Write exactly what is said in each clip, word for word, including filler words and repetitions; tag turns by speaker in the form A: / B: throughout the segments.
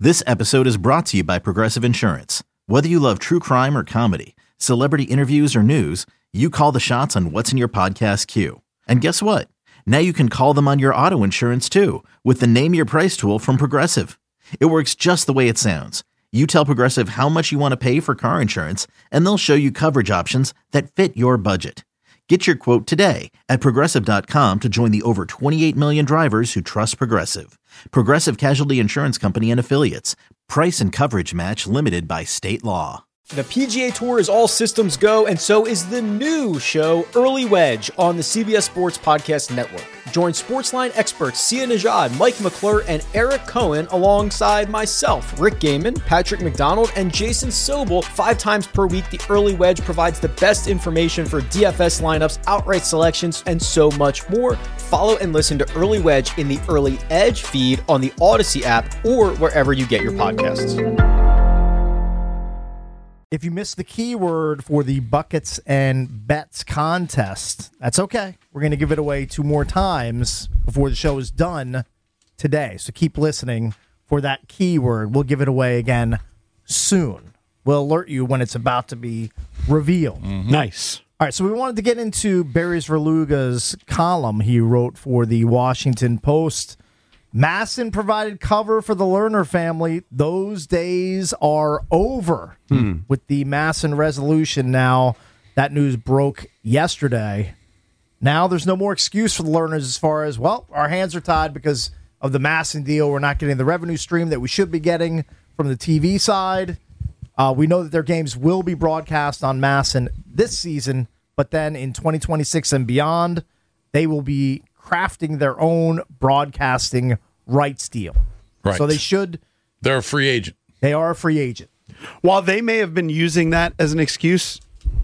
A: This episode is brought to you by Progressive Insurance. Whether you love true crime or comedy, celebrity interviews or news, you call the shots on what's in your podcast queue. And guess what? Now you can call them on your auto insurance too with the Name Your Price tool from Progressive. It works just the way it sounds. You tell Progressive how much you want to pay for car insurance, and they'll show you coverage options that fit your budget. Get your quote today at Progressive dot com to join the over twenty-eight million drivers who trust Progressive. Progressive Casualty Insurance Company and Affiliates. Price and coverage match limited by state law.
B: The P G A Tour is all systems go, and so is the new show, Early Wedge, on the C B S Sports Podcast Network. Join Sportsline experts Sia Nejad, Mike McClure, and Eric Cohen alongside myself, Rick Gaiman, Patrick McDonald, and Jason Sobel. Five times per week, the Early Wedge provides the best information for D F S lineups, outright selections, and so much more. Follow and listen to Early Wedge in the Early Edge feed on the Odyssey app or wherever you get your podcasts.
C: If you missed the keyword for the Buckets and Bets contest, that's okay. We're going to give it away two more times before the show is done today. So keep listening for that keyword. We'll give it away again soon. We'll alert you when it's about to be revealed.
D: Mm-hmm. Nice.
C: All right, so we wanted to get into Barry Svrluga's column he wrote for the Washington Post. Masson provided cover for the Lerner family. Those days are over hmm. with the Masson resolution now. That news broke yesterday. Now there's no more excuse for the Lerners as far as, well, our hands are tied because of the Masson deal. We're not getting the revenue stream that we should be getting from the T V side. Uh, we know that their games will be broadcast on Masson this season, but then in twenty twenty-six and beyond, they will be crafting their own broadcasting rights deal.
D: Right.
C: So they should...
D: They're a free agent.
C: They are a free agent.
E: While they may have been using that as an excuse,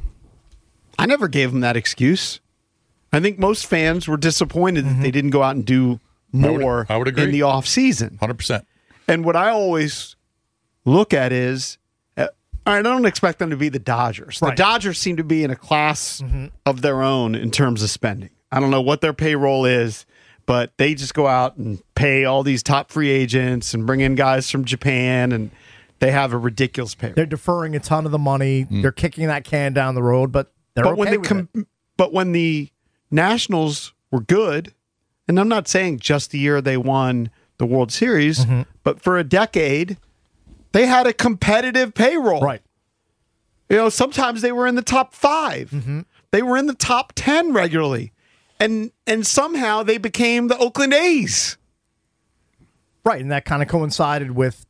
E: I never gave them that excuse. I think most fans were disappointed mm-hmm. that they didn't go out and do more
D: I would, I would agree.
E: in the offseason.
D: one hundred percent.
E: And what I always look at is, uh, I don't expect them to be the Dodgers.
C: Right.
E: The Dodgers seem to be in a class mm-hmm. of their own in terms of spending. I don't know what their payroll is, but they just go out and pay all these top free agents and bring in guys from Japan, and they have a ridiculous payroll.
C: They're deferring a ton of the money. Mm. They're kicking that can down the road, but they're
E: but
C: okay
E: when they
C: with
E: com-
C: it.
E: But when the Nationals were good, and I'm not saying just the year they won the World Series, mm-hmm. but for a decade, they had a competitive payroll.
C: Right.
E: You know, sometimes they were in the top five. Mm-hmm. They were in the top ten regularly. And and somehow they became the Oakland A's.
C: Right, and that kind of coincided with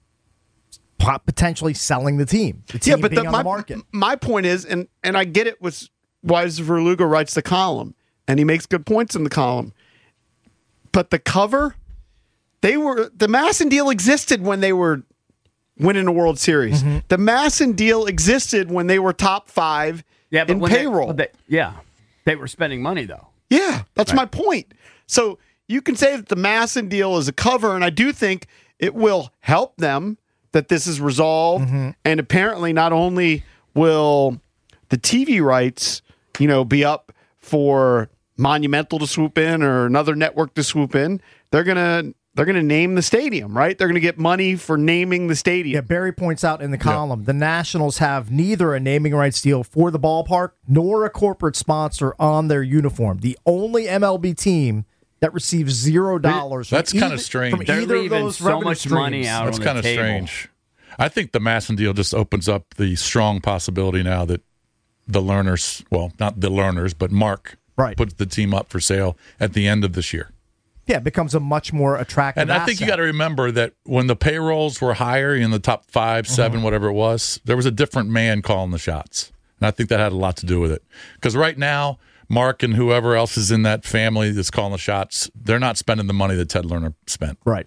C: potentially selling the team. The team
E: yeah, but
C: being
E: the,
C: on
E: my,
C: the market.
E: My point is, and, and I get it with why Svrluga writes the column, and he makes good points in the column. But the cover, they were the Masson deal existed when they were winning a World Series. Mm-hmm. The Masson deal existed when they were top five
F: yeah, but
E: in
F: when
E: payroll.
F: They, they, yeah, they were spending money, though.
E: Yeah, that's
F: right.
E: my point. So you can say that the Masson deal is a cover, and I do think it will help them that this is resolved. Mm-hmm. And apparently not only will the T V rights, you know, be up for Monumental to swoop in or another network to swoop in, they're going to they're going to name the stadium, right? They're going to get money for naming the stadium.
C: Yeah, Barry points out in the column, yeah. the Nationals have neither a naming rights deal for the ballpark nor a corporate sponsor on their uniform. The only M L B team that receives zero dollars.
D: That's kind of strange.
C: From
F: They're
C: either
F: leaving
C: of those
F: so much
C: streams.
F: money out
D: That's
F: on
D: kind
F: the
D: of
F: table.
D: strange. I think the Masson deal just opens up the strong possibility now that the Lerners, well, not the Lerners, but Mark
C: right.
D: puts the team up for sale at the end of this year.
C: Yeah, it becomes a much more attractive
D: And I
C: asset.
D: think you got to remember that when the payrolls were higher in the top five, seven, mm-hmm. whatever it was, there was a different man calling the shots. And I think that had a lot to do with it. Because right now, Mark and whoever else is in that family that's calling the shots, they're not spending the money that Ted Lerner spent.
C: Right.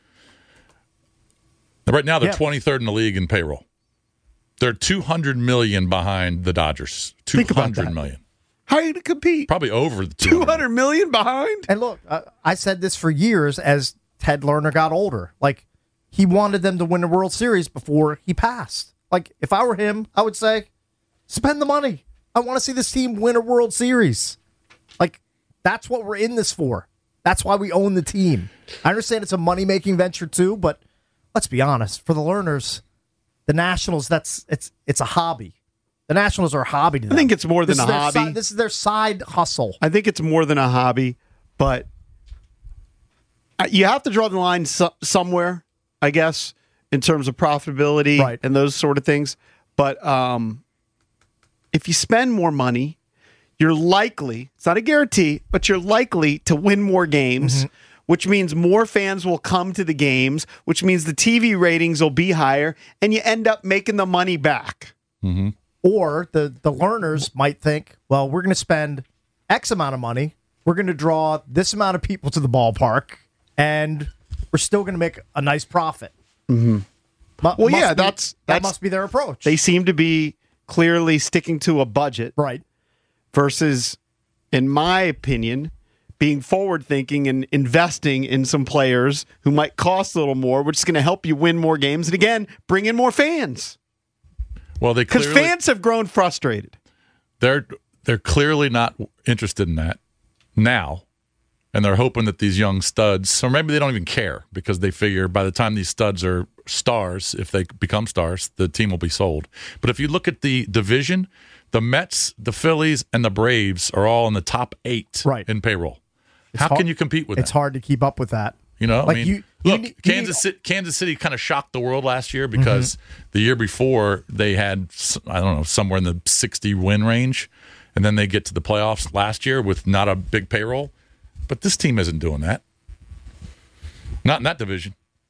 D: Right now, they're
C: yeah.
D: twenty-third in the league in payroll. They're two hundred million dollars behind the Dodgers. two hundred million dollars.
E: How are you going to compete?
D: Probably over the
E: two hundred million dollars behind?
C: And look, uh, I said this for years as Ted Lerner got older. Like, he wanted them to win the World Series before he passed. Like, if I were him, I would say, spend the money. I want to see this team win a World Series. Like, that's what we're in this for. That's why we own the team. I understand it's a money-making venture too, but let's be honest, for the learners, the Nationals, that's it's it's a hobby. The Nationals are a hobby to them.
E: I think it's more
C: This
E: than
C: is
E: a
C: their
E: hobby.
C: si- this is their side hustle.
E: I think it's more than a hobby, but uh, you have to draw the line so- somewhere, I guess, in terms of profitability
C: Right.
E: and those sort of things. But um, if you spend more money, you're likely, it's not a guarantee, but you're likely to win more games,
C: Mm-hmm.
E: which means more fans will come to the games, which means the T V ratings will be higher, and you end up making the money back.
C: Or the, the learners might think, well, we're going to spend X amount of money. We're going to draw this amount of people to the ballpark, and we're still going to make a nice profit. Mm-hmm.
E: Well, yeah, that's-
C: that
E: that's-
C: must be their approach.
E: They seem to be clearly sticking to a budget.
C: right.
E: Versus, in my opinion, being forward thinking and investing in some players who might cost a little more, which is going to help you win more games. And again, bring in more fans.
D: Well, they
E: Because
D: clearly,
E: fans have grown frustrated.
D: they're they're clearly not interested in that now, and they're hoping that these young studs, or maybe they don't even care because they figure by the time these studs are stars, if they become stars, the team will be sold. But if you look at the division, the Mets, the Phillies, and the Braves are all in the top eight
C: Right.
D: in payroll. How
C: hard-
D: can you compete with
C: It's
D: that?
C: hard to keep up with that.
D: You know,
C: Like
D: I mean,
C: you- you
D: look,
C: need- you
D: Kansas
C: need-
D: City, Kansas City kind of shocked the world last year because the year before they had, s- I don't know, somewhere in the sixty win range, and then they get to the playoffs last year with not a big payroll. But this team isn't doing that. Not in that division.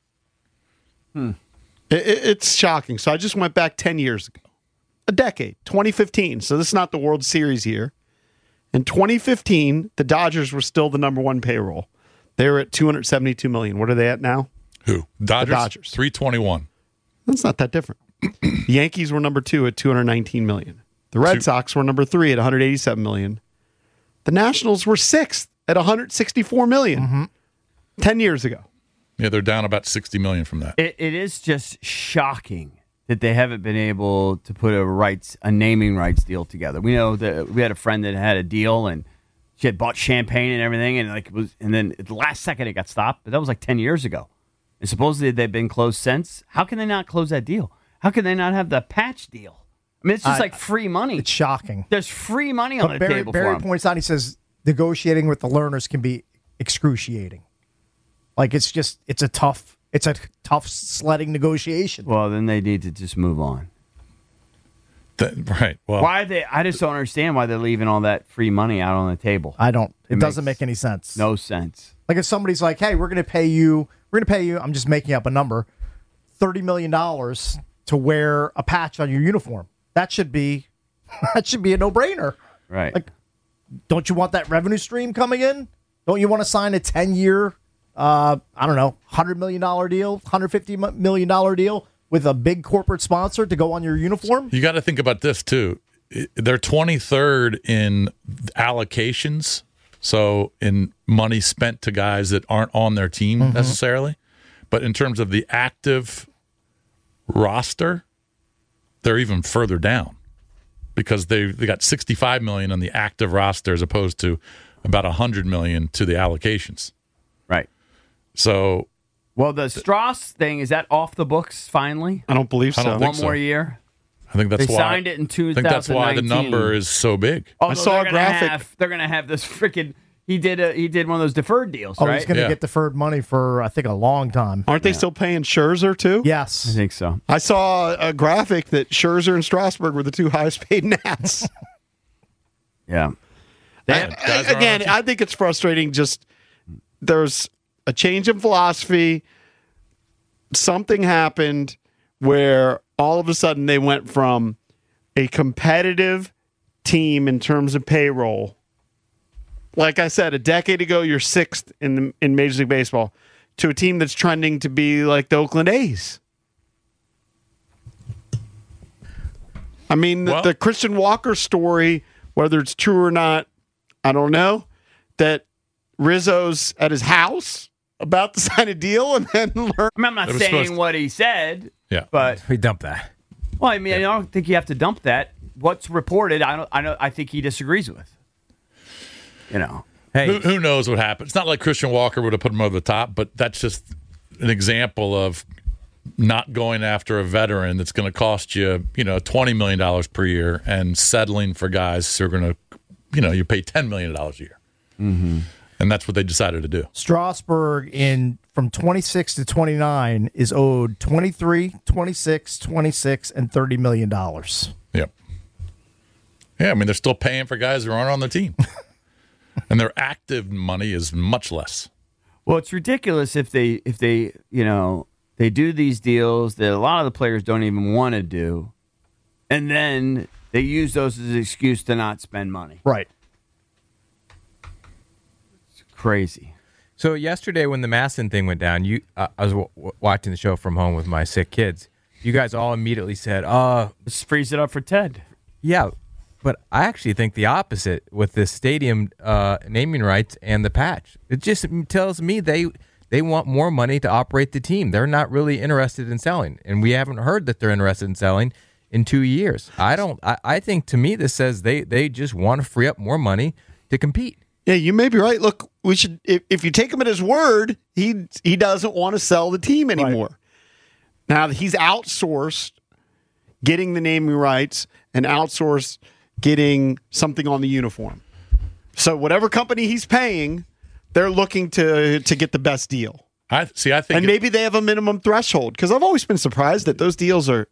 E: It, it- it's shocking. So I just went back ten years ago, a decade, twenty fifteen. So this is not the World Series year. In twenty fifteen, the Dodgers were still the number one payroll. They were at two hundred seventy-two million. What are they at now?
D: Who? Dodgers.
E: Dodgers.
D: three twenty-one.
E: That's not that different. The Yankees were number two at two hundred nineteen million. The Red
D: Two-
E: Sox were number three at one hundred eighty-seven million. The Nationals were sixth at one hundred sixty-four million.
C: Mm-hmm.
E: Ten years ago.
D: Yeah, they're down about sixty million from that.
F: It, it is just shocking that they haven't been able to put a rights, a naming rights deal together. We know that we had a friend that had a deal and she had bought champagne and everything, and like it was, and then at the last second it got stopped. But that was like ten years ago, and supposedly they've been closed since. How can they not close that deal? How can they not have the patch deal? I mean, it's just
C: I-
F: like free money.
C: It's shocking.
F: There's free money on
C: But
F: the
C: Barry,
F: table for
C: Barry
F: them.
C: points out, he says, negotiating with the learners can be excruciating. Like, it's just, it's a tough, it's a tough sledding negotiation.
F: Well, then they need to just move on.
D: That- right. Well,
F: Why are they? I just don't understand why they're leaving all that free money out on the table.
C: I don't, it,
F: It
C: doesn't
F: makes
C: make any sense.
F: No sense.
C: Like, if somebody's like, hey, we're going to pay you, we're going to pay you, I'm just making up a number, thirty million dollars to wear a patch on your uniform. That should be, that should be a no-brainer.
F: Right.
C: Like, don't you want that revenue stream coming in? Don't you want to sign a ten-year, uh, I don't know, one hundred million dollars deal, one hundred fifty million dollars deal with a big corporate sponsor to go on your uniform?
D: you got to think about this too. I- They're twenty-third in allocations, so in money spent to guys that aren't on their team
C: Mm-hmm.
D: necessarily. But in terms of the active roster, they're even further down because they they got sixty-five million on the active roster as opposed to about one hundred million to the allocations.
F: Right.
D: So
F: Well, the Strauss thing, is that off the books finally?
E: I don't believe
D: I
E: so.
D: don't think
F: One
D: so.
F: more year?
D: I think that's
F: They
D: why
F: signed it in
D: I think that's why the
F: twenty nineteen.
D: number is so big.
F: Although
E: I saw
F: they're
E: a
F: gonna
E: graphic-
F: Have, they're going to have this freaking. He did a he did one of those deferred deals,
C: Oh,
F: right?
C: he's going to
D: Yeah.
C: get deferred money for, I think, a long time.
E: Aren't they still paying Scherzer too?
F: I
C: Yes.
F: think so.
E: I saw a graphic that Scherzer and Strasburg were the two highest paid Nats.
F: Yeah.
D: Yeah,
E: I-
D: guys are
E: again,
D: on-
E: I think it's frustrating. Just there's a change in philosophy. Something happened where all of a sudden they went from a competitive team in terms of payroll. Like I said, a decade ago, you're sixth in the, in Major League Baseball, to a team that's trending to be like the Oakland A's. I mean, the,
D: Well-
E: the Christian Walker story, whether it's true or not, I don't know, that Rizzo's at his house about to sign a deal and then learn.
F: I mean, I'm not
D: It was supposed
F: saying
D: to-
F: what he said,
D: Yeah.
F: but
G: We dump that.
F: well, I mean, I don't think you have to dump that. What's reported, I don't. I know. I think he disagrees with. You know.
G: Hey,
D: Who, who knows what happened? It's not like Christian Walker would have put him over the top, but that's just an example of not going after a veteran that's going to cost you, you know, twenty million dollars per year and settling for guys who are going to, you know, you pay ten million dollars a year. Mm-hmm. And that's what they decided to do.
C: Strasburg in from twenty-six to twenty-nine is owed twenty-three, twenty-six, twenty-six, and thirty million dollars.
D: Yep. Yeah, I mean, they're still paying for guys who aren't on the team. And their active money is much less.
F: Well, it's ridiculous if they if they, you know, they do these deals that a lot of the players don't even want to do, and then they use those as an excuse to not spend money.
C: Right.
F: It's crazy.
G: So yesterday when the Masson thing went down, you uh, I was w- w- watching the show from home with my sick kids. You guys all immediately said, "Uh,
F: Let's freeze it up for Ted."
G: yeah." But I actually think the opposite with this stadium uh, naming rights and the patch. It just tells me they they want more money to operate the team. They're not really interested in selling, and we haven't heard that they're interested in selling in two years. I don't. I, I think to me this says they they just want to free up more money to compete.
E: Yeah, you may be right. Look, we should if, if you take him at his word, he he doesn't want to sell the team anymore. Right. Now he's outsourced getting the naming rights and outsourced getting something on the uniform. So whatever company he's paying, they're looking to to get the best deal.
D: I see. I think,
E: and
D: it,
E: maybe they have a minimum threshold, because I've always been surprised that those deals are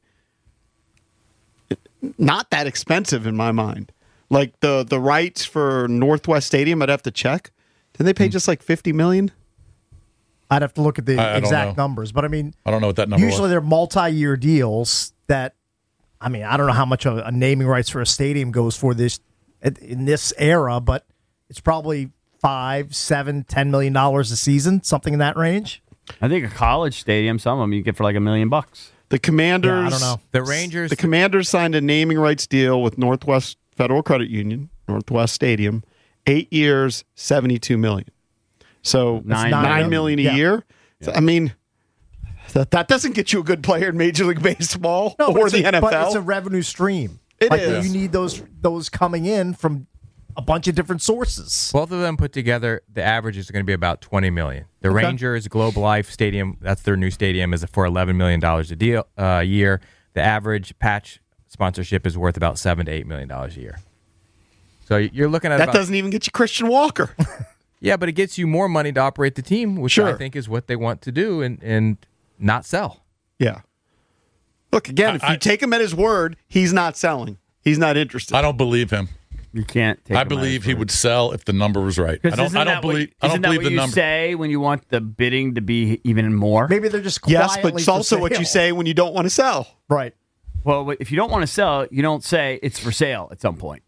E: not that expensive in my mind. Like the the rights for Northwest Stadium, I'd have to check. Did they pay just like fifty million dollars?
C: I'd have to look at the
D: I- I don't
C: exact
D: know.
C: numbers, but I mean,
D: I don't know what that number
C: usually
D: was.
C: they're multi-year deals that, I mean, I don't know how much a, a naming rights for a stadium goes for this in this era, but it's probably five, seven, ten million dollars a season, something in that range.
F: I think a college stadium, some of them you get for like a million bucks.
E: The Commanders,
C: Yeah, I don't know.
G: The Rangers,
E: The Commanders signed a naming rights deal with Northwest Federal Credit Union, Northwest Stadium, eight years, seventy-two million. So
F: Nine
E: nine,
C: million.
E: million a
C: Yeah.
E: year. So, I mean, that, that doesn't get you a good player in Major League Baseball
C: No, but
E: or
C: it's
E: the
C: a,
E: N F L.
C: But it's a revenue stream.
E: It
C: like
E: is.
C: You need those those coming in from a bunch of different sources.
G: both of them put together, the average is going to be about twenty million. The
C: Okay.
G: Rangers Globe Life Stadium, that's their new stadium, is for eleven million dollars a deal uh, a year. The average patch sponsorship is worth about seven to eight million dollars a year. So you're looking at
E: that
G: about,
E: doesn't even get you Christian Walker.
G: yeah, but it gets you more money to operate the team, which I
E: Sure.
G: think is what they want to do and and not sell.
E: Yeah. Look, again, if
D: I-
E: you take him at his word, he's not selling. He's not interested.
D: I don't believe him.
F: You can't take
D: I
F: him at
D: believe
F: his
D: he
F: word.
D: would sell if the number was right. I
F: Because
D: don't.
F: isn't
D: I don't
F: that what-
D: believe. I
F: isn't
D: don't
F: that
D: believe
F: what
D: the
F: you
D: number.
F: say when you want the bidding to be even more?
C: Maybe they're just quietly
E: yes, but it's also
C: for
E: what you
C: sale.
E: say when you don't want to sell.
C: Right.
F: Well, if you don't want to sell, you don't say it's for sale at some point.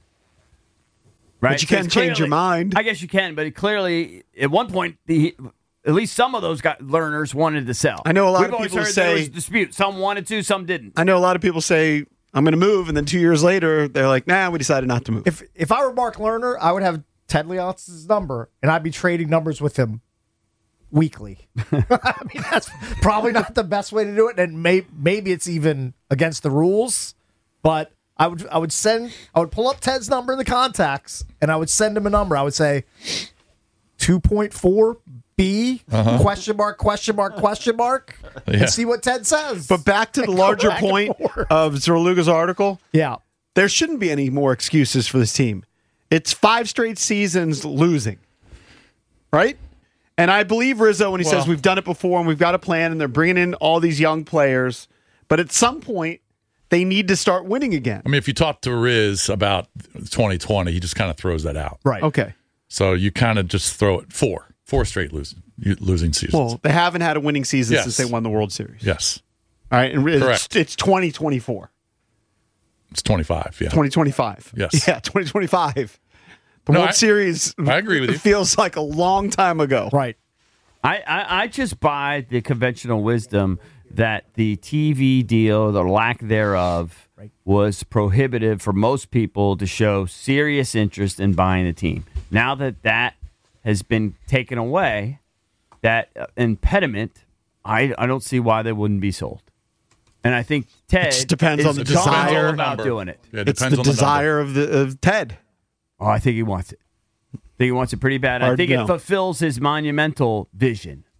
F: Right?
E: But you
F: So
E: can
F: it's
E: change your
F: clearly-
E: mind.
F: I guess you can, but it clearly, at one point, the at least some of those got, learners wanted to sell.
E: I know a lot
F: We've
E: of
F: always
E: people
F: heard there
E: say-
F: was a dispute. Some wanted to, some didn't.
E: I know a lot of people say, I'm going to move, and then two years later, they're like, nah, we decided not to move.
C: If if I were Mark Lerner, I would have Ted Leonsis' number, and I'd be trading numbers with him weekly. I mean, that's probably not the best way to do it, and may, maybe it's even against the rules. But I would I would send I would pull up Ted's number in the contacts, and I would send him a number. I would say two point four B question mark question mark question mark,
D: Yeah.
C: and see what Ted says.
E: But back to the
C: Go
E: larger
C: back and
E: point
C: forth.
E: of Zerluga's article,
C: yeah.
E: there shouldn't be any more excuses for this team. It's five straight seasons losing, right? And I believe Rizzo when he
D: Well-
E: says we've done it before and we've got a plan and they're bringing in all these young players. But at some point, they need to start winning again.
D: I mean, if you talk to Riz about twenty twenty, he just kind of throws that out.
C: Right.
E: Okay.
D: So you kind of just throw it four, four straight losing losing seasons.
E: Well, they haven't had a winning season
D: Yes.
E: since they won the World Series.
D: yes,
E: All right. And it's,
D: Correct.
E: it's twenty twenty-four,
D: it's twenty-five. Yeah,
E: twenty twenty-five.
D: Yes.
E: Yeah, twenty twenty-five. The
D: No,
E: World
D: I-
E: Series
D: I agree with you.
E: feels like a long time ago.
C: Right.
F: I, I, I just buy the conventional wisdom that the T V deal, the lack thereof, was prohibitive for most people to show serious interest in buying the team. Now that that has been taken away, that uh, impediment, I, I don't see why they wouldn't be sold. And I think Ted
E: just depends
F: is
E: on the
F: gung-ho
E: desire.
F: about doing it.
D: Yeah, it
E: It's
D: depends
E: the
D: on the
E: desire of the of Ted.
F: Oh, I think he wants it. I think he wants it pretty bad. I
E: Hard
F: think
E: to
F: it
E: know.
F: fulfills his monumental vision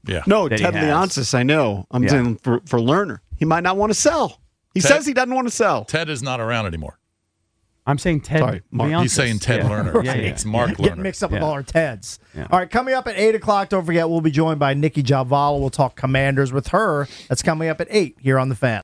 D: Yeah.
E: No,
F: that he
E: Ted
F: has.
E: Leonsis, I know. I'm
F: Yeah.
E: saying for, for Lerner. He might not want to sell. He
D: Ted-
E: says he doesn't want to sell.
D: Ted is not around anymore.
F: I'm saying Ted.
E: Sorry, Mark.
F: Leonsis.
D: He's saying Ted
F: Yeah.
D: Lerner.
F: Yeah, yeah.
D: It's Mark
C: Get
D: Lerner.
C: mixed up with
F: Yeah.
C: all our Teds.
F: Yeah.
C: All right, coming up at eight o'clock, don't forget, we'll be joined by Nikki Javala. We'll talk Commanders with her. That's coming up at eight here on The Fan.